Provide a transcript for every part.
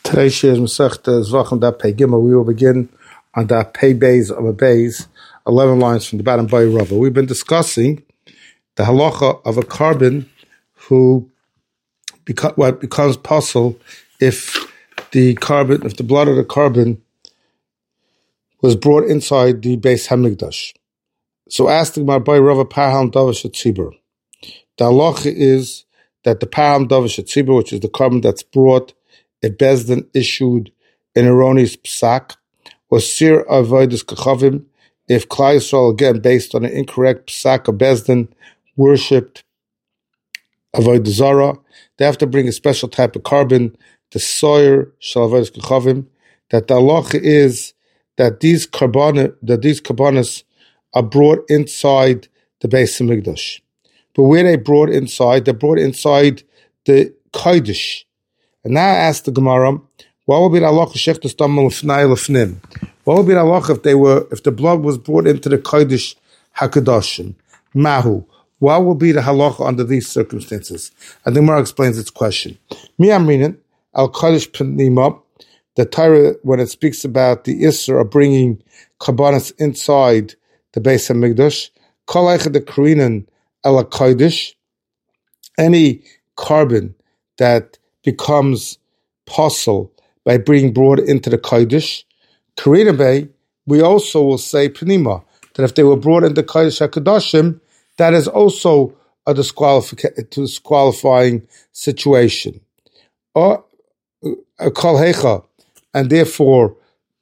Today's share is Masechta Zvachim Daf Pei Gimel. We will begin on Daf Pei Beis of a Beis, 11 lines from the bottom by Rava. We've been discussing the halacha of a carbon who what becomes possible if the blood of the carbon was brought inside the Beis Hamikdash. So ask the Gemara by Rava Parham Davish Tzibur. The halacha is that the Parham Davish Tzibur, which is the carbon that's brought if Bezdin issued an erroneous psak, was Sir Avodas Kachavim, if Klal Yisrael, again, based on an incorrect psak of Bezdin, worshipped Avodah Zarah, they have to bring a special type of carbon, the Soyer Shel Avodas Kachavim, that the halacha is that these carbonas are brought inside the Beis Hamikdash. But where they're brought inside the Kodesh. And now I ask the Gemara, what would be the halacha shechtas damim l'fnai l'fnim? What would be the halacha if the blood was brought into the Kodesh HaKadoshim? Mahu. What would be the halacha under these circumstances? And the Gemara explains its question. Mi amrinin al Kodesh pnima. The Torah, when it speaks about the Isser of bringing karbanos inside the Beis Hamikdash, kol echad the karinan al Kodesh, any carbon that becomes possible by being brought into the Kodesh. Karina Bay, we also will say Pnima, that if they were brought into Kodesh HaKadoshim, that is also a disqualifying situation. Or a Kol Hecha, and therefore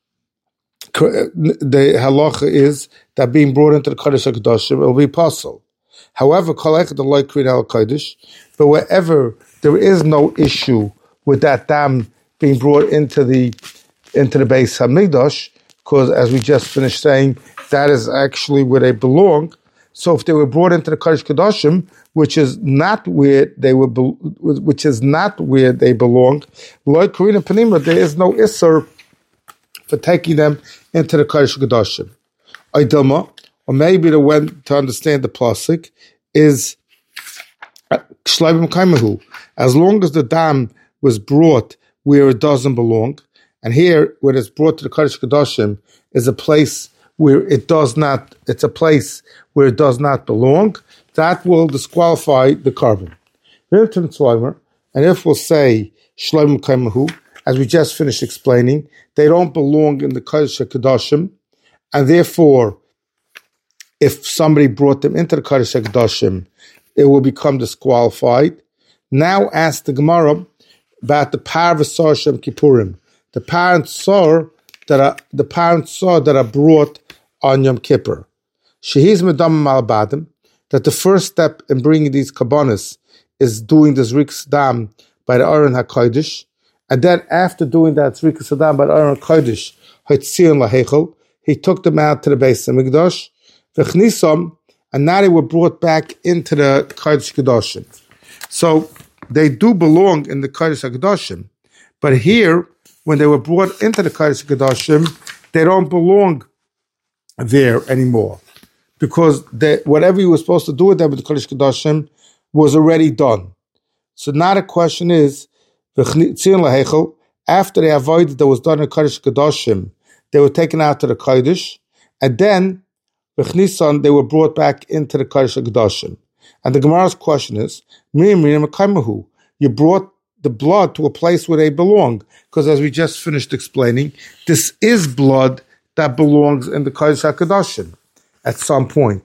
the halacha is that being brought into the Kodesh HaKadoshim will be possible. However, Kol Hecha the Loi Karina al Kodesh, but wherever there is no issue with that dam being brought into the Beis Hamikdash, because as we just finished saying, that is actually where they belong. So if they were brought into the Kodesh Kodashim, which is not where they belong, like Karina Panima, there is no Isser for taking them into the Kodesh Kodashim. Aydilma, or maybe the way to understand the plastic is as long as the dam was brought where it doesn't belong, and here, when it's brought to the Kodesh Kodashim, is a place where it does not, it's a place where it does not belong, that will disqualify the carbon. And if we'll say, Shloim Kaimahu, as we just finished explaining, they don't belong in the Kodesh Kodashim, and therefore, if somebody brought them into the Kodesh Kodashim, it will become disqualified. Now ask the Gemara about the Parvasar Shem Kippurim, the parent saw that are brought on Yom Kippur. Shehiz medam malabadim, that the first step in bringing these karbanos is doing the Zrikas Dam by the Aron HaKodesh, and then after doing that Zrikas Dam by the Aron HaKodesh, Haitzion Lahechel, he took them out to the Beis Hamikdash, v'chnisam, and now they were brought back into the Kodesh Kodashim. So they do belong in the Kodesh HaKadoshim, but here, when they were brought into the Kodesh HaKadoshim, they don't belong there anymore, because whatever you were supposed to do with them with the Kodesh HaKadoshim was already done. So now the question is, after they avoided that was done in Kodesh HaKadoshim, they were taken out to the Kodesh, and then they were brought back into the Kodesh HaKadoshim. And the Gemara's question is, you brought the blood to a place where they belong, because as we just finished explaining, this is blood that belongs in the Kodesh HaKadoshim at some point.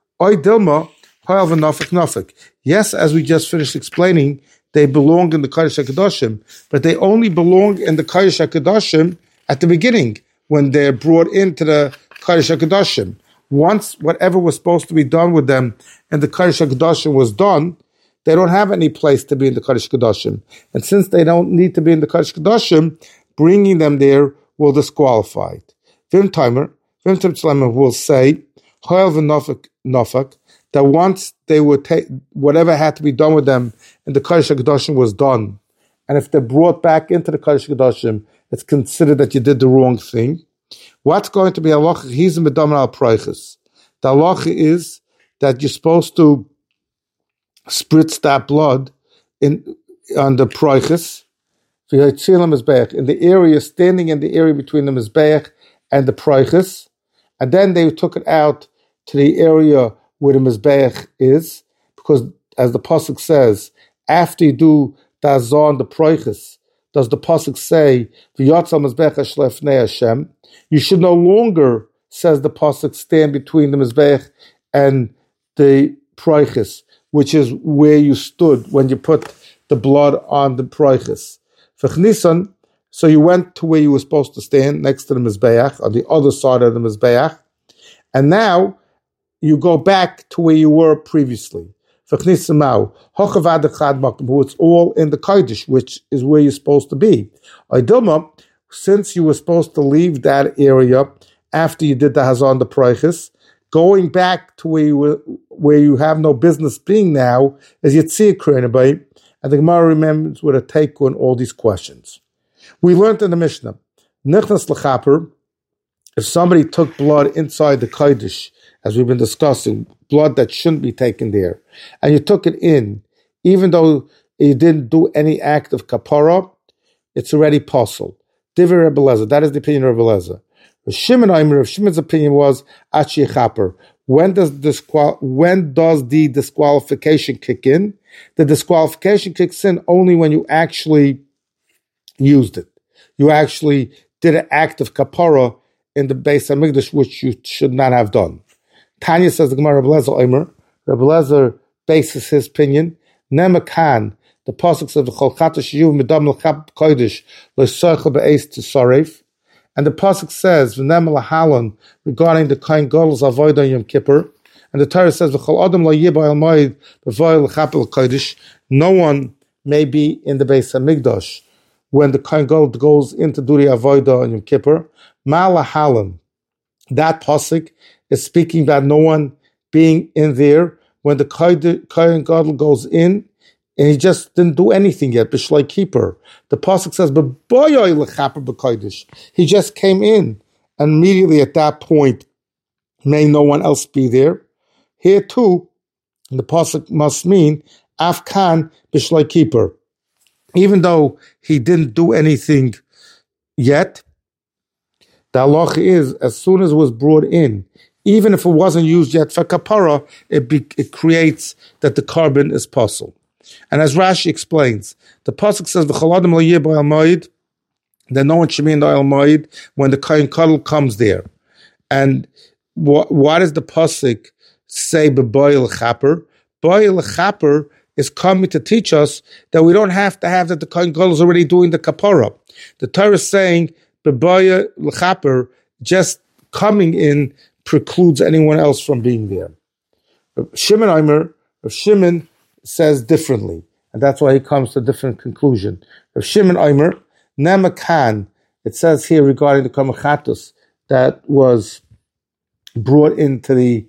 Yes, as we just finished explaining, they belong in the Kodesh HaKadoshim, but they only belong in the Kodesh HaKadoshim at the beginning, when they're brought into the Kodesh HaKadoshim. Once whatever was supposed to be done with them and the Kodesh HaKadoshim was done, they don't have any place to be in the Kodesh HaKadoshim. And since they don't need to be in the Kodesh HaKadoshim, bringing them there will disqualify it. Vim Tzlema will say, that once they would take, whatever had to be done with them in the Kodesh HaKadoshim was done. And if they're brought back into the Kodesh HaKadoshim, it's considered that you did the wrong thing. What's going to be halacha? He's in medamer al proiches. The halacha is that you're supposed to spritz that blood on the proiches, in the area, standing in the area between the Mizbeach and the Proiches, and then they took it out to the area where the Mizbeach is, because as the Pasuk says, after you do the Azon, the Proiches, does the Pasuk say, V'yotzal Mizbeach Shlefnei Hashem? You should no longer, says the Pasuk, stand between the Mizbeach and the Proiches, which is where you stood when you put the blood on the Proiches. V'chnisan, so you went to where you were supposed to stand, next to the Mizbeach, on the other side of the Mizbeach, and now you go back to where you were previously. It's all in the Kodesh, which is where you're supposed to be. Since you were supposed to leave that area after you did the Hazon, the Proiches, going back to where you have no business being now, is Yitzir Krenabay, and the Gemara remembers with a take on all these questions. We learned in the Mishnah, Nichnas L'chaper, if somebody took blood inside the Kodesh, as we've been discussing, blood that shouldn't be taken there, and you took it in, even though you didn't do any act of kapara, it's already possible. Divrei Rebbe Eliezer, that is the opinion of Rebbe Eliezer. Shimon's opinion was Achi Chaper. When does the disqualification kick in? The disqualification kicks in only when you actually used it. You actually did an act of kapara in the Beis Hamikdash, which you should not have done. Tanya says the Gemara Rebbe Eliezer Omer. Rebbe Eliezer bases his opinion. Nemakan, the pasuk says the Cholchata Shiyuv Midam L'Chap Kodesh L'Soichel Be'ez T'Saref, and the pasuk says V'nem L'Halon regarding the Kohen Gadol's Avodah Yom Kippur, and the Torah says V'chol Adam Lo Yibay Al Moed B'Voy L'Chap L'Kodesh. No one may be in the Beis Hamikdash when the Kohen Gadol goes in to do the Avodah on Yom Kippur. Ma L'Halon, that pasuk is speaking about no one being in there when the Kohen Gadol goes in, and he just didn't do anything yet. B'shloi Kippur, the pasuk says, "B'boyoy lechaper b'kodesh." He just came in, and immediately at that point, may no one else be there. Here too, the pasuk must mean Afkan b'shloi Kippur, even though he didn't do anything yet. The halacha is, as soon as it was brought in, even if it wasn't used yet for kapara, it creates that the carbon is possible. And as Rashi explains, the pasuk says "V'chol adam lo yeh b'oil moed," that no one should be in the oil moed when the Kohen Gadol comes there. And what does the pasuk say? B'boil chaper. Boil chaper is coming to teach us that we don't have to have that the Kohen Gadol is already doing the kapara. The Torah is saying b'boil chaper, just coming in precludes anyone else from being there. Shimon says differently, and that's why he comes to a different conclusion. Shimon Omer, Nemakan, it says here regarding the Kamachatus that was brought in, the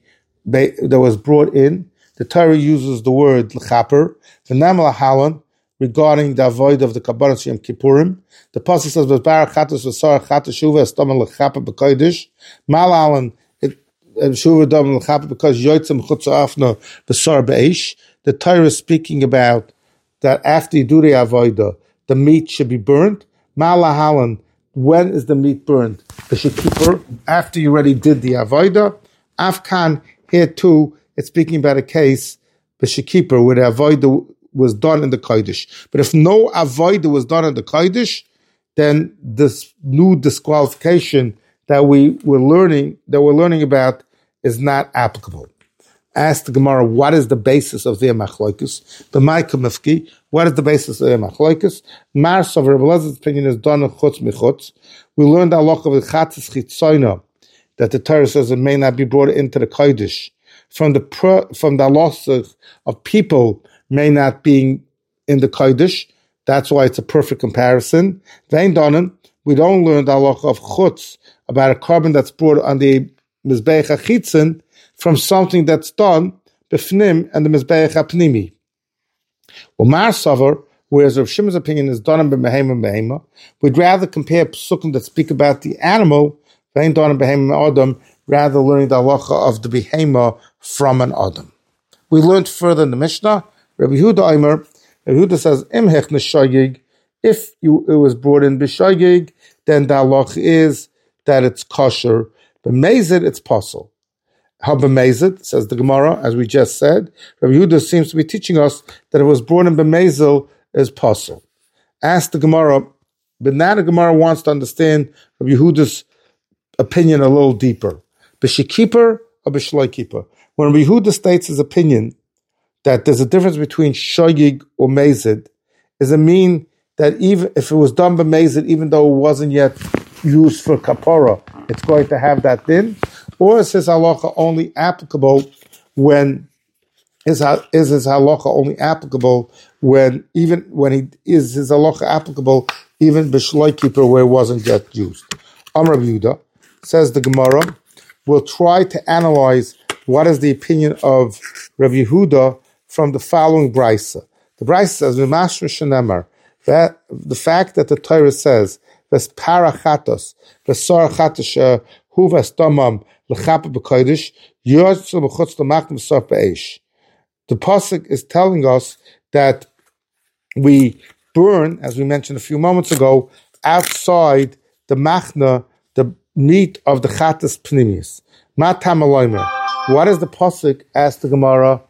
Torah uses the word L'chaper, the Namal Halan, regarding the avoid of the Kabbalah Yom Kippurim. The pasuk says, "V'barach chatos v'sar chatos shuva estamel l'chaper b'kodesh." Malalan shuva dam l'chaper because yotzem chutza afna v'sar be'esh. The Torah is speaking about that after you do the avodah, the meat should be burnt. Malahalan, when is the meat burnt? B'Yom Kippur, after you already did the avodah. Afkan, here too, it's speaking about a case B'Yom Kippur where the avodah was done in the Kodesh. But if no avodah was done in the Kodesh, then this new disqualification that we're learning about is not applicable. Ask the Gemara, what is the basis of their machlokus? The Maika Mifki, what is the basis of their machlokus? Mars of Rebbe Eliezer opinion is done in chutz michutz. We learned Allah of the chatzis chitzoina, that the Torah says it may not be brought into the Kodesh from the loss of people may not being in the Kodesh. That's why it's a perfect comparison. Vein donen, we don't learn the halacha of chutz about a carbon that's brought on the mizbeach hachitzin from something that's done b'fnim and the mizbeach hapnimi. Umar savar, whereas Rav Shimon's opinion is done in behema, we'd rather compare psukim that speak about the animal, vein donen behema adam, rather learning the halacha of the behema from an adam. We learned further in the Mishnah. Rabbi Yehuda Omer, Rabbi Yehuda says, Im hech neshayig, If it was brought in b'shogeg, then the halach is that it's kosher. B'mezid, it's possible. How b'mezid, says the Gemara, as we just said, Rabbi Yehuda seems to be teaching us that it was brought in b'mezel is possible. Ask the Gemara, but now the Gemara wants to understand Rabbi Yehuda's opinion a little deeper. B'shekiper or b'shloikiper? When Rabbi Yehuda states his opinion that there's a difference between shogeg or mezid, does it mean that even if it was done b'mezid, even though it wasn't yet used for kapara, it's going to have that din? Or is his halacha only applicable when his halacha only applicable when his halacha applicable even b'shloikiper where it wasn't yet used? Amar Rabbi Yehuda, says the Gemara, we'll try to analyze what is the opinion of Rabbi Yehuda from the following brisa. The brisa says, "V'mashra shenemar," that the fact that the Torah says, "V'spara chatos, v'sar chatos hu v'stamam l'chapa b'kodesh yotzu b'chutz l'machna v'sar b'eish." The pasuk is telling us that we burn, as we mentioned a few moments ago, outside the machna, the meat of the chatas pnimius. Matam aloymer. What is the pasuk? Asked the Gemara,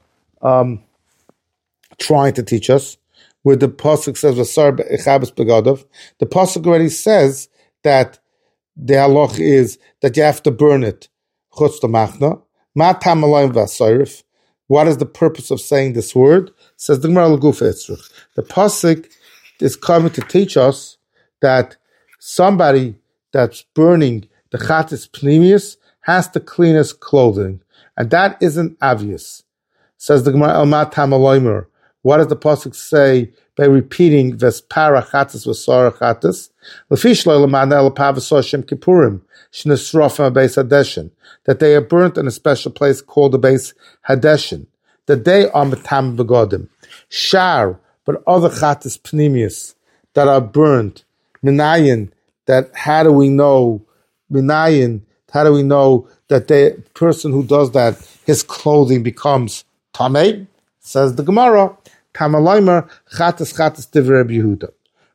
trying to teach us, where the pasuk says "V'sar be'echabes begadov." The pasuk already says that the halach is that you have to burn it chutz l'machna. Matam aloymer v'asarif. What is the purpose of saying this word? Says the Gemara l'gufa etzrich. The pasuk is coming to teach us that somebody that's burning the chatas pnimius has to clean his clothing, and that isn't obvious. Says the Gemara, "Elmat hamaloimer." What does the pasuk say by repeating "Vespara chatas v'sara chatas"? Lefish lo l'mana l'pav v'soshem kippurim shnesrofim beis hadeshin, that they are burnt in a special place called the beis hadeshin, that they are matam begodim. Shar, but other chatas pnimius that are burnt, minayin, that how do we know minayin? How do we know that the person who does that, his clothing becomes tamei? Says the Gemara, Tamalaymer chatas divrei Rabbi Yehuda.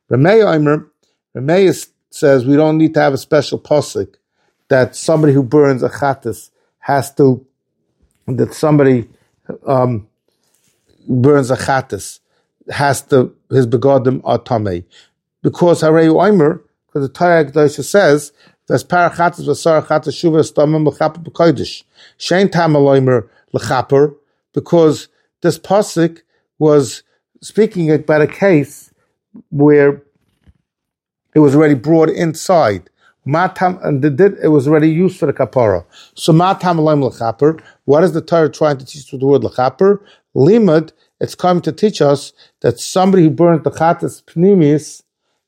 Ramei says we don't need to have a special pasuk that somebody who burns a chatas has to, that somebody burns a chatas has to, his begodim are tamei. Because Harei Oimer, because the Torah Kedosha says, "V'spar chatas v'sar chatas shuva stamim l'chapa b'kodesh." Shein tamaloimer l'chaper, because this pasuk was speaking about a case where it was already brought inside. And it was already used for the kapara. So matam aloim l'chaper. What is the Torah trying to teach with the word l'chaper? Limud, it's coming to teach us that somebody who burns the chatas pnimis,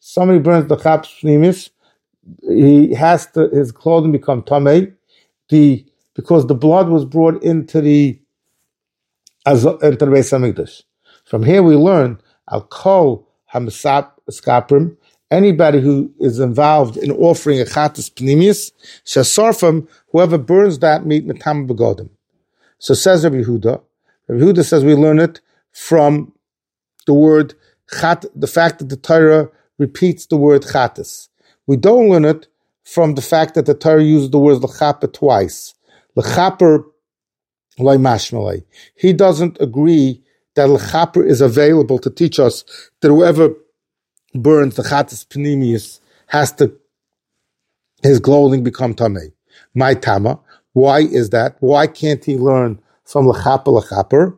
he has to, his clothing become tamei, because the blood was brought into the Beis Hamikdash. From here we learn al kol hamiskaprim, anybody who is involved in offering a chatas pnimius, shasarfim, whoever burns that meat matam begodim. So says Rabbi Yehuda. Rabbi Yehuda says we learn it from the word chat, the fact that the Torah repeats the word chatas. We don't learn it from the fact that the Torah uses the word l'chaper twice. L'chaper loy mashmalei. He doesn't agree that l'chaper is available to teach us that whoever burns the chatas pnimius has to, his clothing become tamei. My tama. Why is that? Why can't he learn from l'chaper?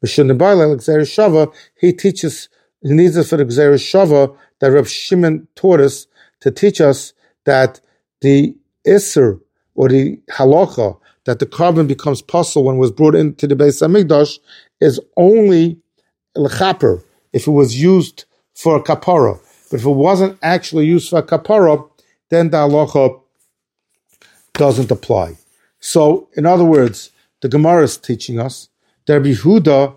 He teaches, he needs us for the Gzeres Shava that Reb Shimon taught us to teach us that the Isser, or the halacha, that the carbon becomes possible when it was brought into the Beis Hamikdash, is only l'chaper, if it was used for a kapara. But if it wasn't actually used for a kapara, then the halacha doesn't apply. So, in other words, the Gemara is teaching us that Rabbi Yehuda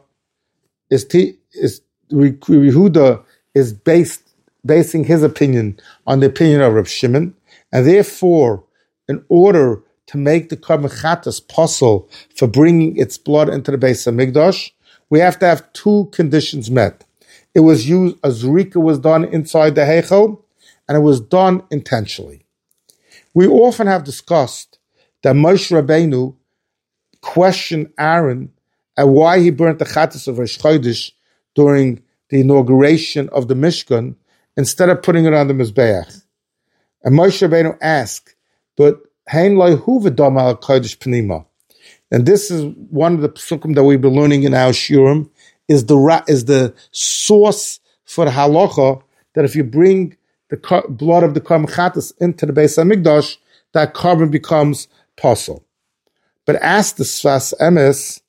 is basing his opinion on the opinion of Reb Shimon, and therefore, in order to make the Karban Chatas possible for bringing its blood into the Beis Hamikdash, we have to have two conditions met. it was used, a zrika was done inside the heichel, and it was done intentionally. We often have discussed that Moshe Rabbeinu questioned Aaron and why he burnt the chattis of Rosh Chodesh during the inauguration of the Mishkan instead of putting it on the Mizbeach. And Moshe Rabbeinu asked, but Hein loy hu v'dam al kodesh pnima. And this is one of the psukim that we've been learning in our shiurim, is the source for the halacha that if you bring the blood of the korban chattis into the Beis Hamikdash, that carbon becomes pasul. But as the Sfas Emes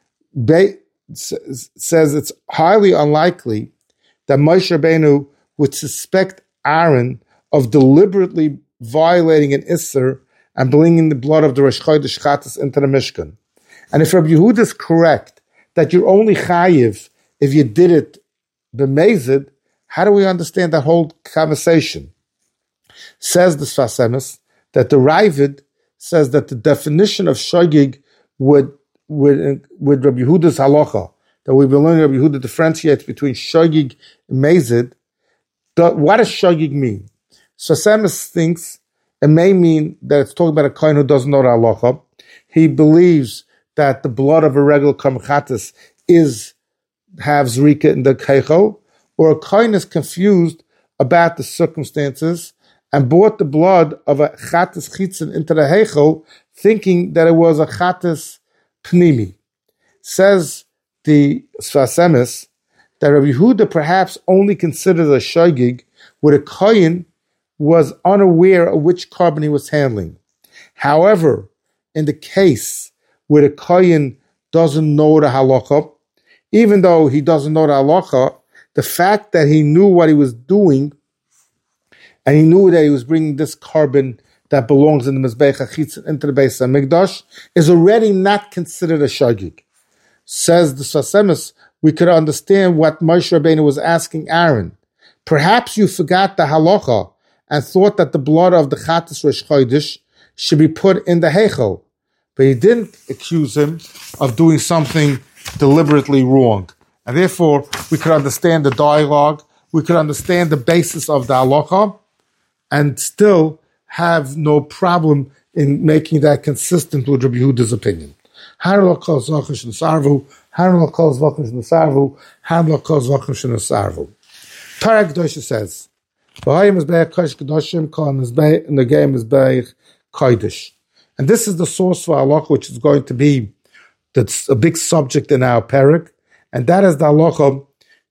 says, it's highly unlikely that Moshe Rabbeinu would suspect Aaron of deliberately violating an Isser and bringing the blood of the Rosh Chodesh Chattis into the Mishkan. And if Rabbi Yehuda is correct that you're only chayiv if you did it b'mezid, how do we understand that whole conversation? Says the Sfas Emes that the Ravid says that the definition of shogig with Rabbi Yehuda's halacha, that we've been learning, Rabbi Yehuda differentiates between shogig and mezid. What does shogig mean? Sfas Emes thinks it may mean that it's talking about a kohen who doesn't know the halacha. He believes that the blood of a regular korban chattis have zrika in the keichel, or a kohen is confused about the circumstances and brought the blood of a chattis chitzin into the heichel, thinking that it was a chattis pnimi. Says the Sfas Emes that Rabbi Yehuda perhaps only considers a shogig where a kohen was unaware of which carbon he was handling. However, in the case where the kohen doesn't know the halacha, even though he doesn't know the halacha, the fact that he knew what he was doing and he knew that he was bringing this carbon that belongs in the Mizbeach HaChitzon into the Beis HaMikdash is already not considered a shagig. Says the Sfas Emes, we could understand what Moshe Rabbeinu was asking Aaron. Perhaps you forgot the halacha and thought that the blood of the Chattis Rosh Chodesh should be put in the Heichel. But he didn't accuse him of doing something deliberately wrong. And therefore, we could understand the dialogue, we could understand the basis of the halacha, and still have no problem in making that consistent with Rabbi Yehuda's opinion. Parak Dosha says, and this is the source for halacha, which is going to be that's a big subject in our parak, and that is the halacha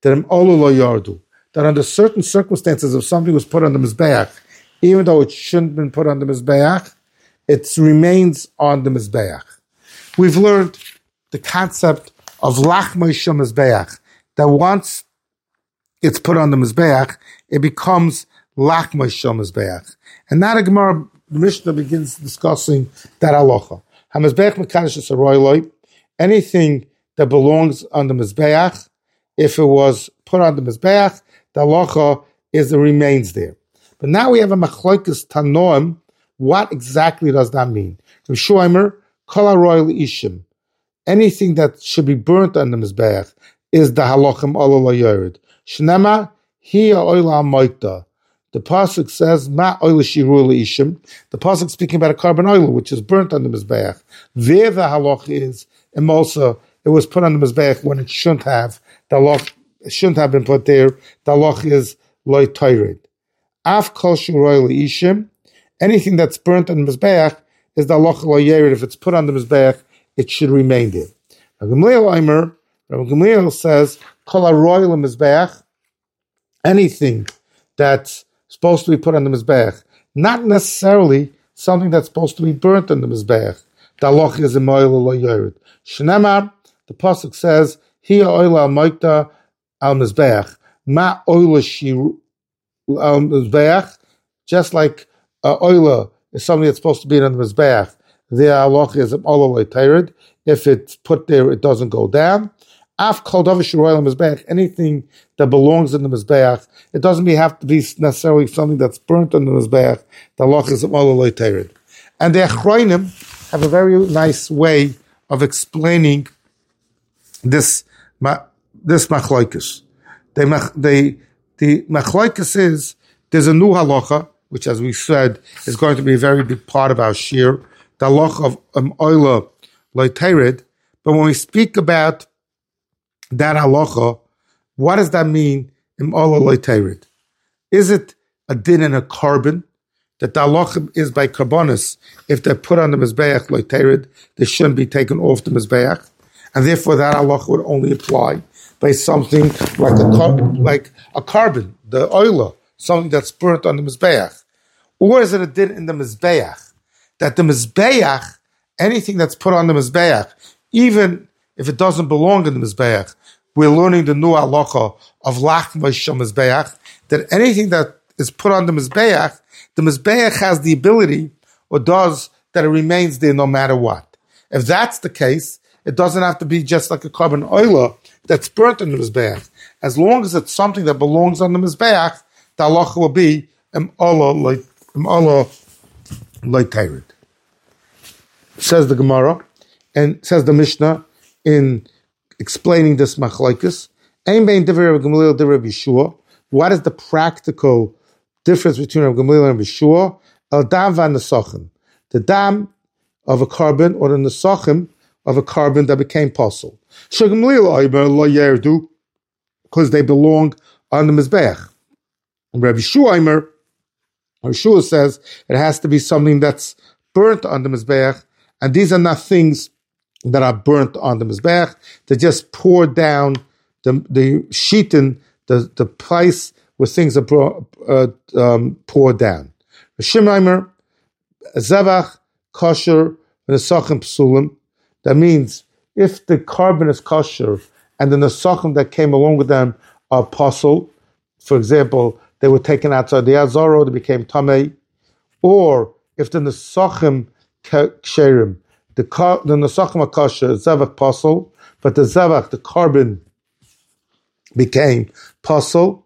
that under certain circumstances, if something was put on the mizbeach, even though it shouldn't have been put on the mizbeach, it remains on the mizbeach. We've learned the concept of lachma shel mizbeach, that once it's put on the mizbeach, it becomes lachma shel mizbeach. And now the Gemara, the Mishnah begins discussing that halacha. HaMizbeach mekadosh es haroiloi, anything that belongs on the mizbeach, if it was put on the mizbeach, the halacha is it remains there. But now we have a machlokes tanoim. What exactly does that mean? Shoimer kol haroil ishim, anything that should be burnt on the mizbeach is the halachim olah layored. Shnema hi oila moita. The pasuk says ma oila shiru ishim. The pasuk speaking about a carbon oil which is burnt on the mizbeach. There the halach is, and also it was put on the mizbeach when it shouldn't have. The halach shouldn't have been put there. The halach is loy toirid. Af kol shiru ishim. Anything that's burnt on the mizbeach is the halach layered. If it's put on the mizbeach, it should remain there. Rabbi Gamliel says kol haroil mizbeach, anything that's supposed to be put on the mizbeach, not necessarily something that's supposed to be burnt on the mizbeach. The halach is imoil layered. Shnemar, the pasuk says hi oil al moita al mizbeach ma oil shiru al mizbeach, just like oila is something that's supposed to be on the mizbeach. The halach is olah le'tayred. If it's put there, it doesn't go down. Af kol davar sheroil mizbeach, anything that belongs in the mizbeach, it doesn't have to be necessarily something that's burnt on the mizbeach. The halach is olah le'tayred. And the Achronim have a very nice way of explaining this machlokes. the machlokes is there's a new halacha, which, as we said, is going to be a very big part of our shir, the halacha of oila loiterid. But when we speak about that halacha, what does that mean? Oila loiterid. Is it a din and a carbon? That the halacha is by karbonis. If they're put on the mizbeach loiterid, they shouldn't be taken off the mizbeach, and therefore that halacha would only apply by something like a carbon, the oila, something that's burnt on the mizbeach. Or is it a din in the mizbeach that the mizbeach, anything that's put on the mizbeach, even if it doesn't belong in the mizbeach, we're learning the new halacha of lachma shel mizbeach, that anything that is put on the mizbeach has the ability, or does, that it remains there no matter what. If that's the case, it doesn't have to be just like a carbon oila that's burnt on the mizbeach. As long as it's something that belongs on the mizbeach, the halacha will be ola loiterid. Says the Gemara, and says the Mishnah in explaining this machlokes. Ein bein divrei Rav Gamliel divrei Rabbi Yeshua. What is the practical difference between Rav Gamliel and Rabbi Yeshua? El dam v'nesachim, the dam of a carbon, or the nesachim of a carbon that became possible. Shel Gamliel oimer lo yerdu, because they belong on the mizbeach. Rabbi Yeshua oimer, Rabbi Yeshua says it has to be something that's burnt on the mizbeach, and these are not things that are burnt on the mizbeach. They just pour down the sheetin, the place where things are poured down. Shimaimer, zevach, kosher, nesachim psulim. That means if the carbon is kosher and the nesachim that came along with them are pasul, for example, they were taken outside the azaro, they became tamei, or if the nesachim ksherim, the nesachim are kosher, zevach pasul, but the zevach, the carbon, became pasul,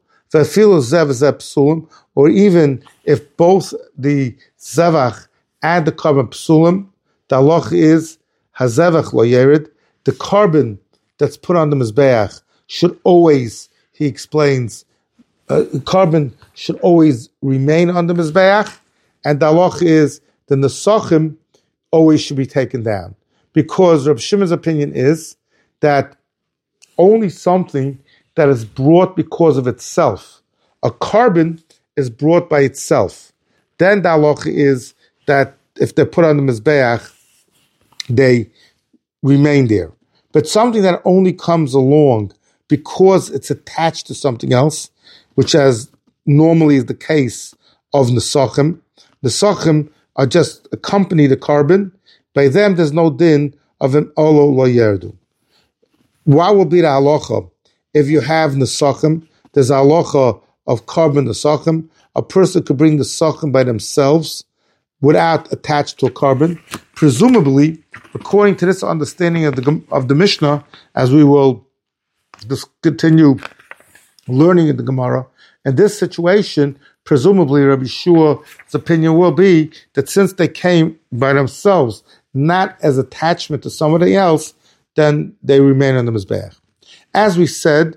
or even if both the zevach and the carbon psulim, the halacha is hazevach lo yerid. The carbon that's put on the mizbeach should always, he explains, carbon should always remain on the mizbeach, and the halacha is the nesachim always should be taken down, because Reb Shimon's opinion is that only something that is brought because of itself, a carbon is brought by itself, then the halacha is that if they're put on the mizbeach, they remain there. But something that only comes along because it's attached to something else, which as normally is the case of nesachim. Nesachim are just accompany the carbon. By them, there's no din of an olo lo yerdu. What will be the halacha if you have nesachim? There's a halacha of carbon nesachim. A person could bring nesachim by themselves without attached to a carbon. Presumably, according to this understanding of the Mishnah, as we will just continue learning in the Gemara, in this situation, presumably Rabbi Yeshua's opinion will be that since they came by themselves, not as attachment to somebody else, then they remain on the mizbeach. As we said,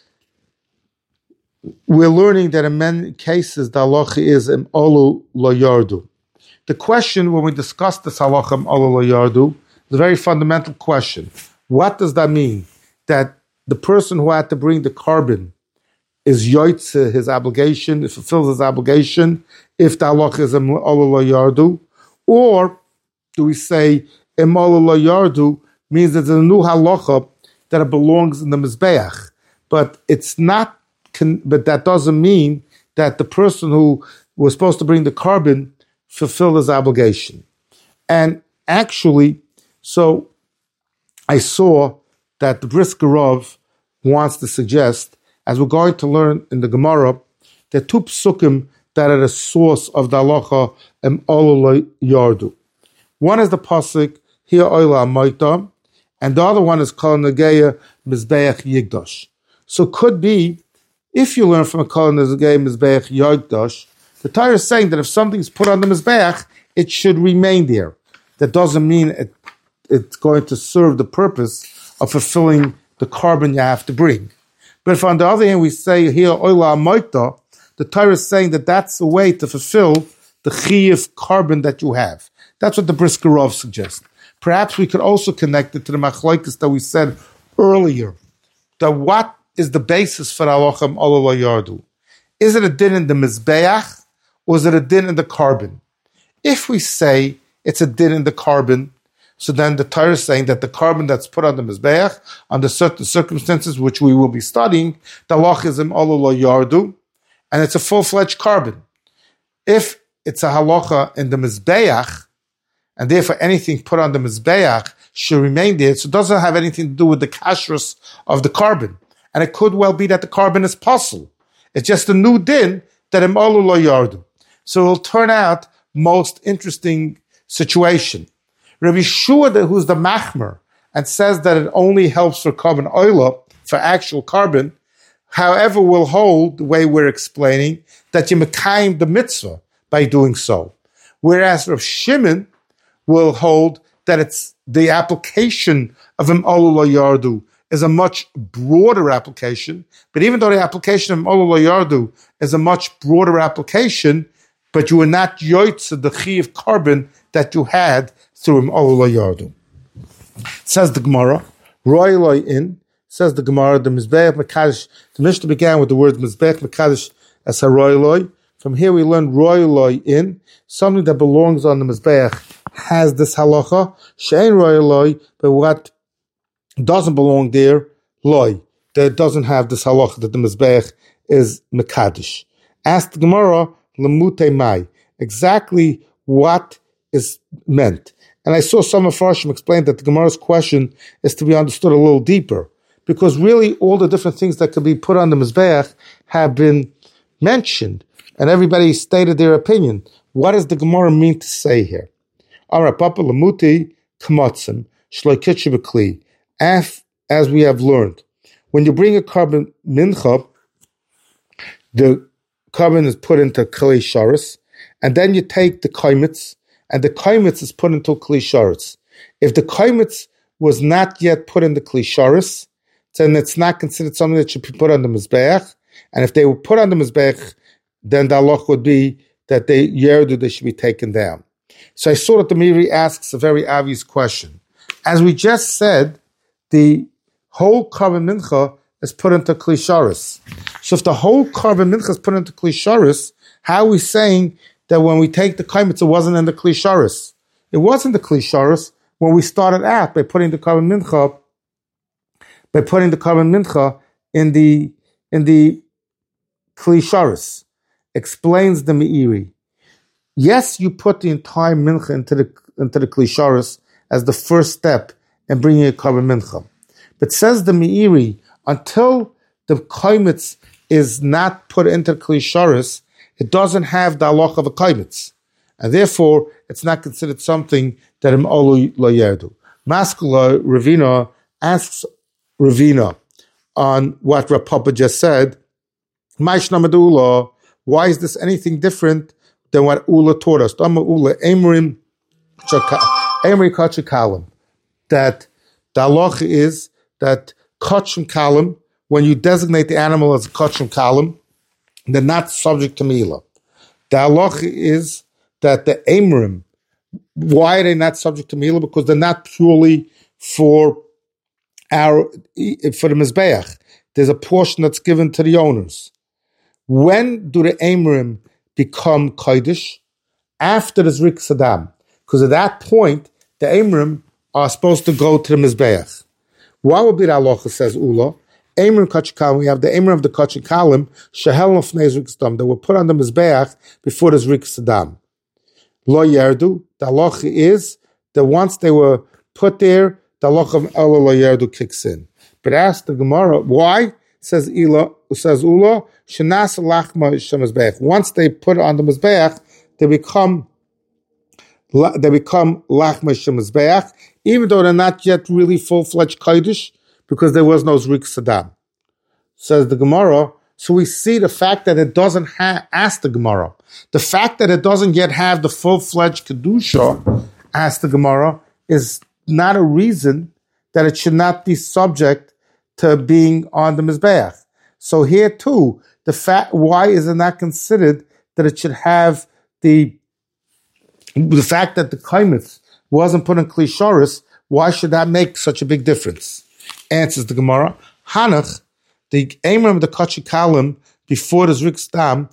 we're learning that in many cases the halacha is im olu lo yardu. The question when we discuss this halacha im olu lo yardu is a very fundamental question. What does that mean? That the person who had to bring the carbon is yoitze his obligation, it fulfills his obligation, if the halacha is im olu lo yardu, or do we say im olu lo yardu means there's a new halacha that it belongs in the mizbeach, but it's not. But that doesn't mean that the person who was supposed to bring the carbon fulfilled his obligation. And actually, so I saw that the Brisker Rav wants to suggest, as we're going to learn in the Gemara, there are two psukim that are the source of the halacha and olu yardu. One is the pasuk here oila amayta, and the other one is kol negeya mizbeach yigdash. So it could be, if you learn from a kol negeya mizbeach yigdash, the Torah is saying that if something's put on the mizbeach, it should remain there. That doesn't mean it's going to serve the purpose of fulfilling the carbon you have to bring. But if on the other hand we say here oila amoita, the Torah is saying that that's a way to fulfill the chiyuv carbon that you have. That's what the Brisker Rov suggests. Perhaps we could also connect it to the machlokes that we said earlier. That what is the basis for halacham olala yardu? Is it a din in the mizbeach or is it a din in the carbon? If we say it's a din in the carbon, so then the Torah is saying that the carbon that's put on the mizbeach under certain circumstances, which we will be studying, the halach is im olala yardu, and it's a full-fledged carbon. If it's a halacha in the mizbeach, and therefore anything put on the mizbeach should remain there, so it doesn't have anything to do with the kashrus of the carbon. And it could well be that the carbon is possible. It's just a new din that im olala yardu. So it will turn out most interesting situation. Rabbi Shua, who's the machmer, and says that it only helps for carbon oila, for actual carbon, however, will hold the way we're explaining that you mekayim the mitzvah by doing so. Whereas Rav Shimon will hold that it's the application of im olala yardu is a much broader application. But even though the application of im olala yardu is a much broader application, but you were not yoitza the chiyuv carbon that you had through im olala yardu. Says the Gemara, roy loy in. Says the Gemara, the mizbeach mekadosh. The Mishnah began with the word mizbeach mekadosh as a roy loy. From here we learn roy loy in, something that belongs on the mizbeach has this halacha. Shein roy loy, but what doesn't belong there, loy, that doesn't have this halacha that the mizbeach is mekadosh. Ask the Gemara, lemute mai, exactly what is meant. And I saw some of Farshim explain that the Gemara's question is to be understood a little deeper, because really all the different things that could be put on the mizbeach have been mentioned, and everybody stated their opinion. What does the Gemara mean to say here? Amar Papa Lamuti Kamatzim Shloi Kitche B'Kli. As we have learned, when you bring a carbon mincha, the carbon is put into kli sharis, and then you take the kaimitz, and the kaimitz is put into kli sharis. If the kaimitz was not yet put in the kli sharis, then it's not considered something that should be put on the mizbeach. And if they were put on the mizbeach, then the halach would be that they should be taken down. So I saw that the Miri asks a very obvious question. As we just said, the whole carbon mincha is put into kli sharis. So if the whole carbon mincha is put into kli sharis, how are we saying that when we take the kaimitz, it wasn't in the kli sharis? It wasn't the kli sharis when we started out by putting the carbon mincha in the kli sharis. Explains the Meiri. Yes, you put the entire mincha into the kli sharis as the first step in bringing a carbon mincha. But says the Meiri, until the kaimitz is not put into kli sharis, it doesn't have the halach of a kaimitz, and therefore it's not considered something that im olala yardu. Maskula Ravina asks Ravina on what Rav Papa just said. Why is this anything different than what Ula taught us? That the halach is that kachim kalim, when you designate the animal as a kachim kalim, they're not subject to Mila. The halach is that the Amrim, why are they not subject to Mila? Because they're not purely for the Mizbeach. There's a portion that's given to the owners. When do the Amrim become Kodesh? After the Zrik Saddam. Because at that point, the Amrim are supposed to go to the Mizbeach. What would be the halacha, says Ula? Amrim Kachikalim, we have the Amrim of the Kachikalim, Shehel Nofnei Zrik Saddam, that were put on the Mizbeach before the Zrik Saddam. Lo Yerdu, the halacha is that once they were put there, the halacha of Ela Lo Yerdu kicks in. But ask the Gemara, why? Says Ula, Shenas Lachma Shemizbeach. Once they put it on the Mizbeach, they become Lachma Shemizbeach, even though they're not yet really full-fledged Kodesh, because there was no Zrik Saddam. Says the Gemara, so we see the fact that it doesn't ask the Gemara. The fact that it doesn't yet have the full-fledged Kedusha, ask the Gemara, is not a reason that it should not be subject to being on the Mizbeach. So here too, why is it not considered that it should have the fact that the kaimitz wasn't put in klisharis? Why should that make such a big difference? Answers the Gemara. Hanach, the Eimer of the Kachi Kalim, before the Zrik Stam,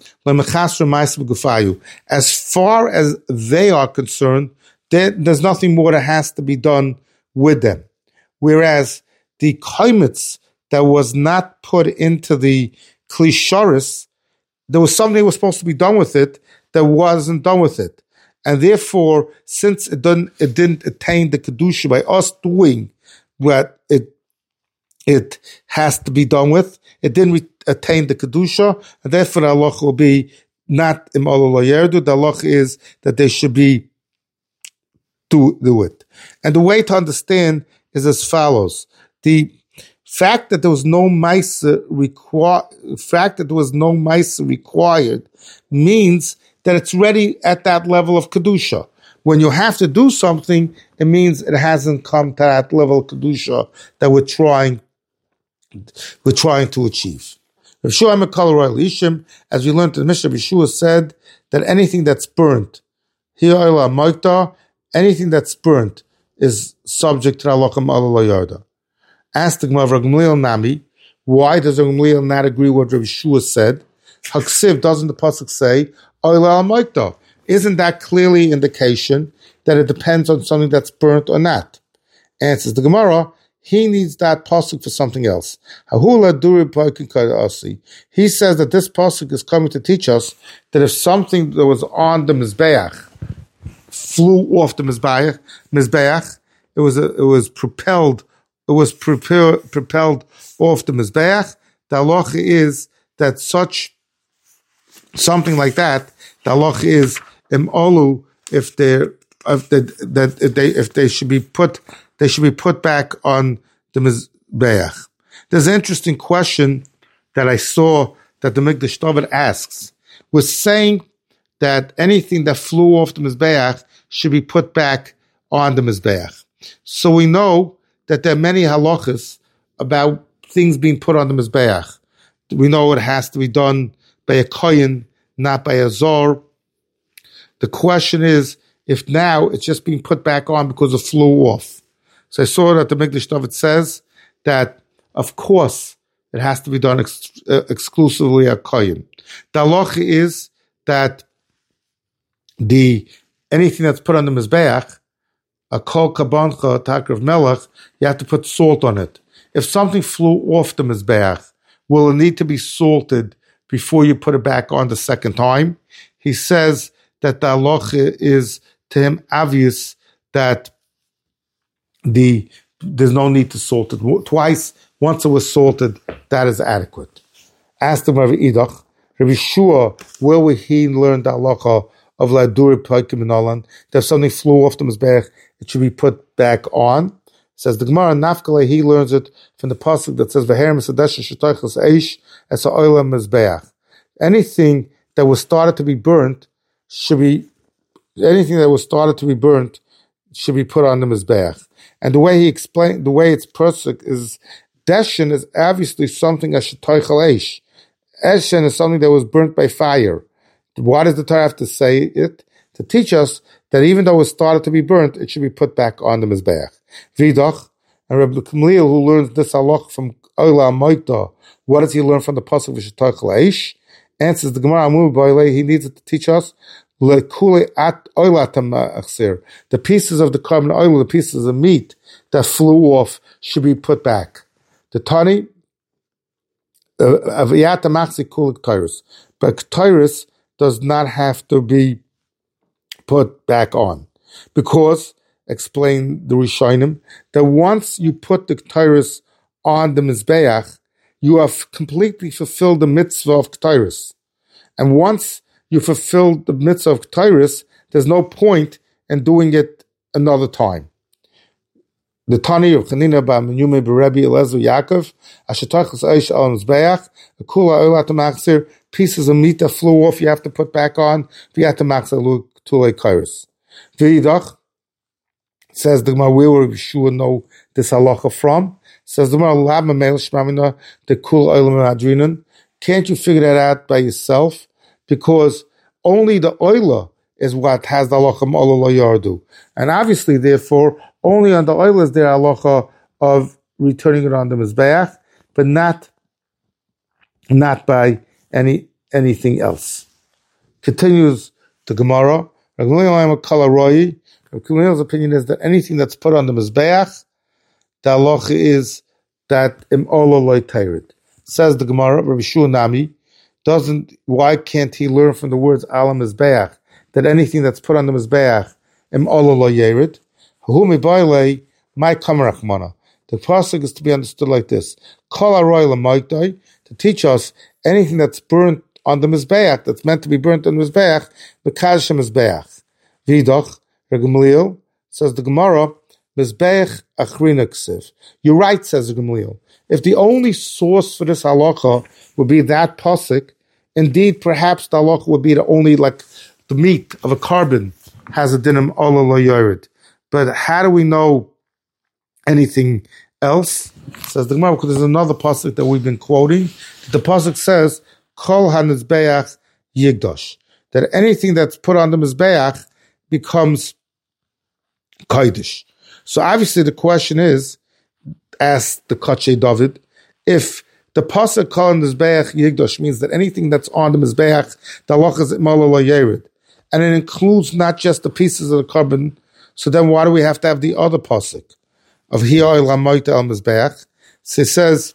as far as they are concerned, there's nothing more that has to be done with them. Whereas the kaimitz that was not put into the klisharis, there was something that was supposed to be done with it that wasn't done with it. And therefore, since it didn't attain the kedusha by us doing what it has to be done with, it didn't attain the kedusha, and therefore the halach will be not im olu lo yerdu. The halach is that they should be do it. And the way to understand is as follows: the fact that there was no ma'aser required means that it's ready at that level of kedusha. When you have to do something, it means it hasn't come to that level of kedusha that we're trying to achieve. Rav Shua Mekal Royal Ishim, as we learned in the Mishnah, Yeshua said that anything that's burnt, anything that's burnt is subject to halacham ala yarda. Asked the Gemara Rav Gamliel Nami, why does Rav Gamliel not agree with what Rav Shua said? Haksiv, doesn't the pasuk say oila al? Isn't that clearly indication that it depends on something that's burnt or not? Answers the Gemara, he needs that pasuk for something else. He says that this pasuk is coming to teach us that if something that was on the mizbeach flew off the mizbeach, it was propelled off the mizbeach. The halacha is that something like that. The halacha is imolu if they should be put back on the mizbeach. There's an interesting question that I saw that the Mikdash David asks. Was saying that anything that flew off the mizbeach should be put back on the mizbeach. So we know that there are many halachas about things being put on the mizbeach. We know it has to be done by a kohen, not by a zor. The question is, if now it's just being put back on because it flew off. So I saw that the Mikdash David says that, of course, it has to be done exclusively a kohen. The halacha is that anything that's put on the mizbeach, a kol kabancha, takrav melech, you have to put salt on it. If something flew off the mizbeach, will it need to be salted before you put it back on the second time? He says that the halacha is to him obvious that there's no need to salt it twice. Once it was salted, that is adequate. Asked him Rabbi Idach, Rabbi Shua, where would he learn the halacha of laduri paikim inolan? That if something flew off the mizbeach, it should be put back on. Says the Gemara, Nafkale, he learns it from the pasuk that says V'her misadesh shetoichos eish es ha'olam mizbeach. Anything that was started to be burnt should be put on the mizbeach. And the way he explained, the way it's pasuk is deshin is obviously something as shetoichel eish. Eshen is something that was burnt by fire. Why does the Torah have to say it? To teach us that even though it started to be burnt, it should be put back on the mizbeach. Vidach, and Rabbi Gamliel, who learns this halach from Oila Moita, what does he learn from the pasuk v'shetoichel eish? Answers the Gemara, he needs it to teach us the pieces of the carbon oil, the pieces of meat that flew off should be put back. The Tani, but Ketyrus does not have to be put back on. Because, explain the Rishonim, that once you put the Ketyrus on the Mizbeach, you have completely fulfilled the mitzvah of Ketyrus. And once you fulfilled the mitzvah of Ketyrus, there's no point in doing it another time. The Tani of Chanina ba Menyume Berebi Elezu Yaakov, Ashetachas Eish al Mizbeach, a Kula Oilat Machzir, pieces of meat that flew off you have to put back on, V'yat Machzir Tulei Kairos. V'yidach, says the Gemara, where would Yeshua know this halacha from? Says the Gemara, Lab Mamel Shmamina, the Kula Oilam Adrinan, Can't you figure that out by yourself? Because only the oila is what has the halacha ma'ala lo yardu. And obviously, therefore, only on the oila is there halacha of returning it on the mizbeach, but not by anything else. Continues the Gemara. Rav Gamliel's opinion is that anything that's put on the mizbeach, the halacha is that im ola loy teirid. Says the Gemara, Rabbi Shua Nami, why can't he learn from the words alam mizbeach that anything that's put on the mizbeach im ola loy yerid? Hu mibayle my kamerachmana. The pasuk is to be understood like this: Kol haroy l'maydai, to teach us anything that's burnt on the mizbeach, that's meant to be burnt on the mizbeach, b'kadosh mizbeach. Vidach, Rabbi Gamliel, says the Gemara, mizbeach achrina ksiv. You're right, says the Gamliel. If the only source for this halacha would be that pasuk, indeed, perhaps the halacha would be only like the meat of a carbon has a dinim ola lo yored. But how do we know anything else? Says the Gemara, because there's another pasuk that we've been quoting. The pasuk says, Kol ha-mizbeach yigdosh, that anything that's put on the mizbeach becomes kodesh. So obviously the question is, asked the Kachay David, if the pasuk Kol ha-mizbeach yigdosh means that anything that's on the mizbeach, the halacha is imala lo yerid, and it includes not just the pieces of the carbon, so then why do we have to have the other pasuk of Hiyoi Lamoita al Mizbeach? So it says,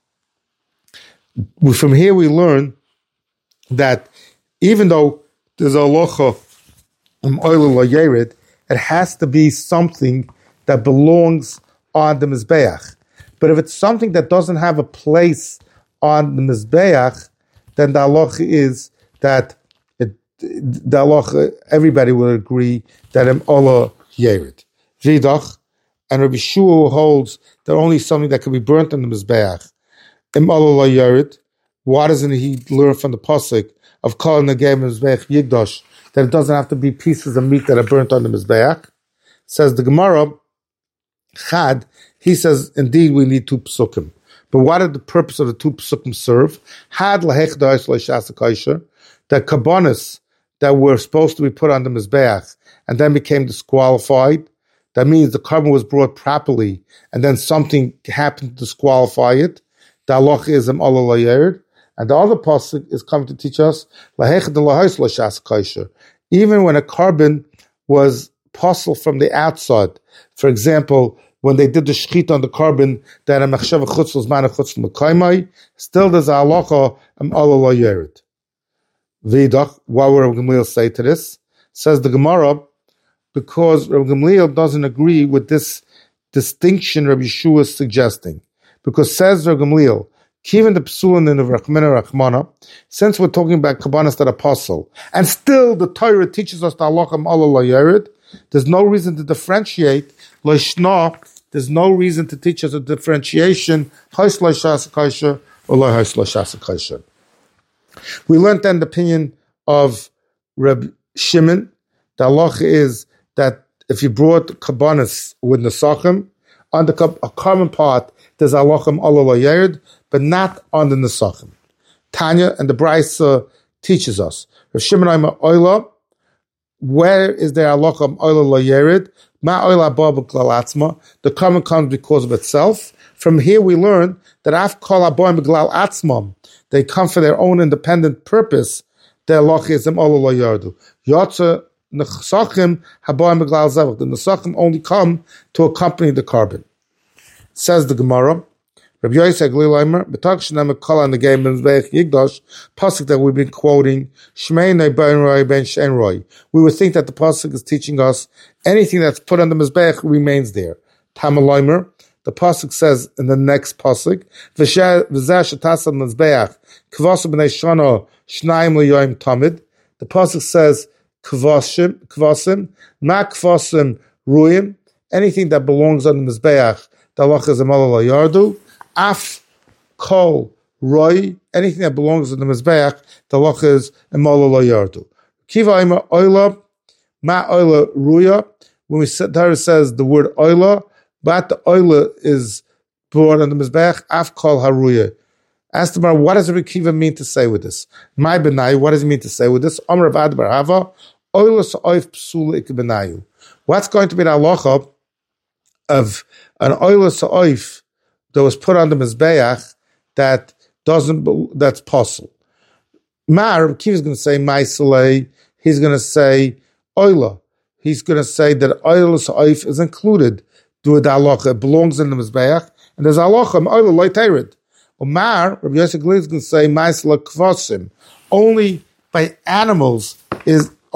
from here we learn that even though there's a halacha oil yerid, it has to be something that belongs on the Mizbeach. But if it's something that doesn't have a place on the Mizbeach, then the halacha is that the halacha, everybody will agree that ola yerid. Vidach, and Rabbi Shua holds that only something that can be burnt on the Mizbeach. Im ola yerid. Why doesn't he learn from the pasuk of Kol Negei Mizbeach Yigdosh that it doesn't have to be pieces of meat that are burnt on the Mizbeach? Says the Gemara, Chad, he says, indeed we need two psukim. But what did the purpose of the two psukim serve? Had lahech da'is l'shas ha'kaisher, that kabbonis that were supposed to be put on the Mizbeach and then became disqualified. That means the carbon was brought properly and then something happened to disqualify it. The halacha is im ola lo yerid. And the other pasuk is coming to teach us, even when a carbon was possible from the outside. For example, when they did the shechit on the carbon, that a mechshava chutz was mana chutz l'kaimai, still there's a halacha ola lo yerid. Vidach, why would Rabbi Gamliel say to this? Says the Gemara, because Rabbi Gamliel doesn't agree with this distinction Rabbi Yeshua is suggesting. Because says Rabbi Gamliel, Kiven the psulin in the Rachmana, since we're talking about kabbanas that apostle, and still the Torah teaches us the halacha ola lo yerid, there's no reason to differentiate loishna. There's no reason to teach us a differentiation hais loishas kaisher or lo hais loishas kaisher. We learned then the opinion of Reb Shimon. The halacha is that if you brought kabbanas with nesachim on the a common part, there's halacha ola lo yerid, but not on the nesachim. Tanya and the Brisa teaches us. Rav Shimon Omer oila, where is there halacha ola lo yerid? Ma oila ba b'klal atzma. The carbon comes because of itself. From here we learn that af kol haboim b'klal atzmam, they come for their own independent purpose. The halacha is im ola lo yardu. Yotze nesachim haboim b'klal zavach. The nesachim only come to accompany the carbon. Says the Gemara, Rabbi Yosef Glileimer, B'tak Shnei Kol Negei Mizbeach Yigdosh, pasuk that we've been quoting, Shmei Nei Ben Roi Ben Shein Roi. We would think that the pasuk is teaching us anything that's put on the Mizbeach remains there. Tamaleimer, the pasuk says in the next pasuk, V'zeh Shetasad Mizbeach Kvasim B'nei Shana Shnaim L'Yoyim Tamid. The pasuk says Kvasim, Ma Kvasim Ruim, anything that belongs on the Mizbeach, the halacha is ola lo yardu. Af kol roi, anything that belongs to the mizbeach, the halacha is ola lo yardu. Kiva ima oila, ma oila ruya. When Torah says the word oila, but the oila is brought on the mizbeach, af kol haruya. Ask the Gemara, what does Rabbi Kiva mean to say with this? My benayu, what does he mean to say with this? Amar Rav Ad bar Hava, oilus oif psul ik benayu. What's going to be the halacha of an oilus oif that was put on the mizbeach that's possible? Rabbi Kiva is going to say ma'asalei. He's going to say oila. He's going to say that oilus oif is included. Do the halacha, it belongs in the mizbeach, and there's halacha oila loy teirid. Omar, Rabbi Yosef Glili is going to say ma'asla kvasim. Only by animals there's a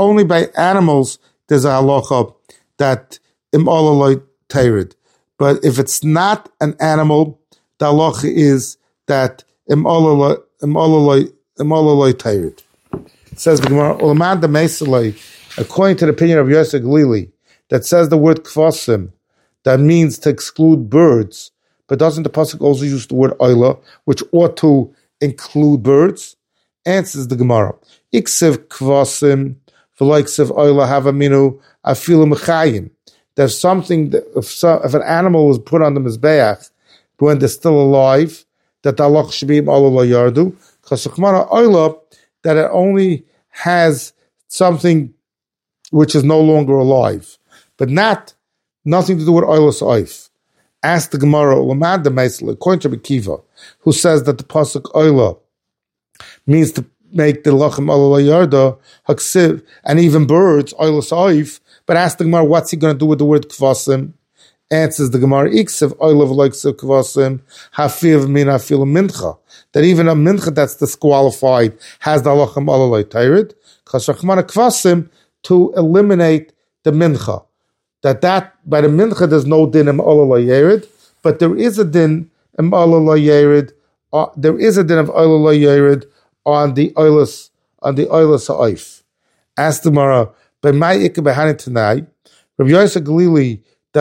halacha that im ola loy teirid. But if it's not an animal, the halacha is that im ola loy teirid. It says the Gemara, Olamad the Mesalei, according to the opinion of Yosef Glili, that says the word kvasim, that means to exclude birds. But doesn't the pasuk also use the word oila, which ought to include birds? Answers the Gemara. Iksev kvasim v'loiksev oila havaminu afilu mechayim. There's something that if an animal was put on the mizbeach when they're still alive, that the halach should be oila lo yardu. Because the Gemara oila that it only has something which is no longer alive, but nothing to do with oilus oif. Ask the Gemara, Lamad the Meisel, according to Rabbi Kiva, who says that the pasuk oila means to make the lachem oila yarda haksiv, and even birds oilus oif. But ask the Gemara, what's he going to do with the word kvasim? Answers the Gemara, iksev oila v'loiksev kvasim hafiv min hafil mincha. That even a mincha that's disqualified has the lachem oila teirid. Kashachmana kvasim to eliminate the mincha. That by the mincha there's no din im ola yerid, but there is a din im ola yerid. There is a din of ola yerid on the oilus ha'oif. Ask the Gemara, by my ikka behani tanai, Rabbi Yosef Glili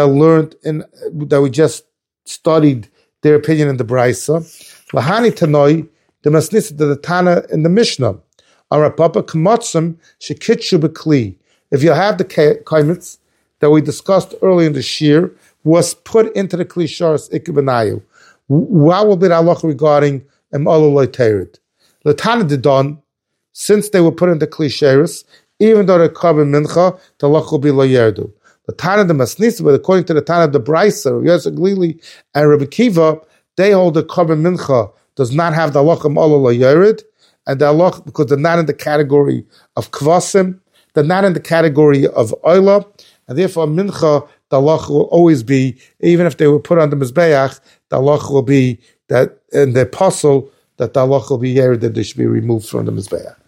that we just studied their opinion in the Brisa. Lahani tanoi the masnisa the Tana in the Mishnah. Arapapa kamatzim shekitshu bekli. If you have the kaimitz that we discussed earlier in the shir was put into the klisharis ikbenayu. What will be the halacha regarding emaloloi terid? Latana didon, since they were put into klisharis, even though they're carbon mincha, the halacha will be lo yerdu. The Tana the Masnisa, but according to the Tana of the Brisa, Yosef Glili and Rabbi Kiva, they hold the carbon mincha does not have the halacha emaloloi yerid, and the halacha because they're not in the category of kvasim, they're not in the category of oila. And therefore, mincha, the halach will always be, even if they were put on the mizbeach, the halach will be that in the apostle, that the halach will be here, that they should be removed from the mizbeach.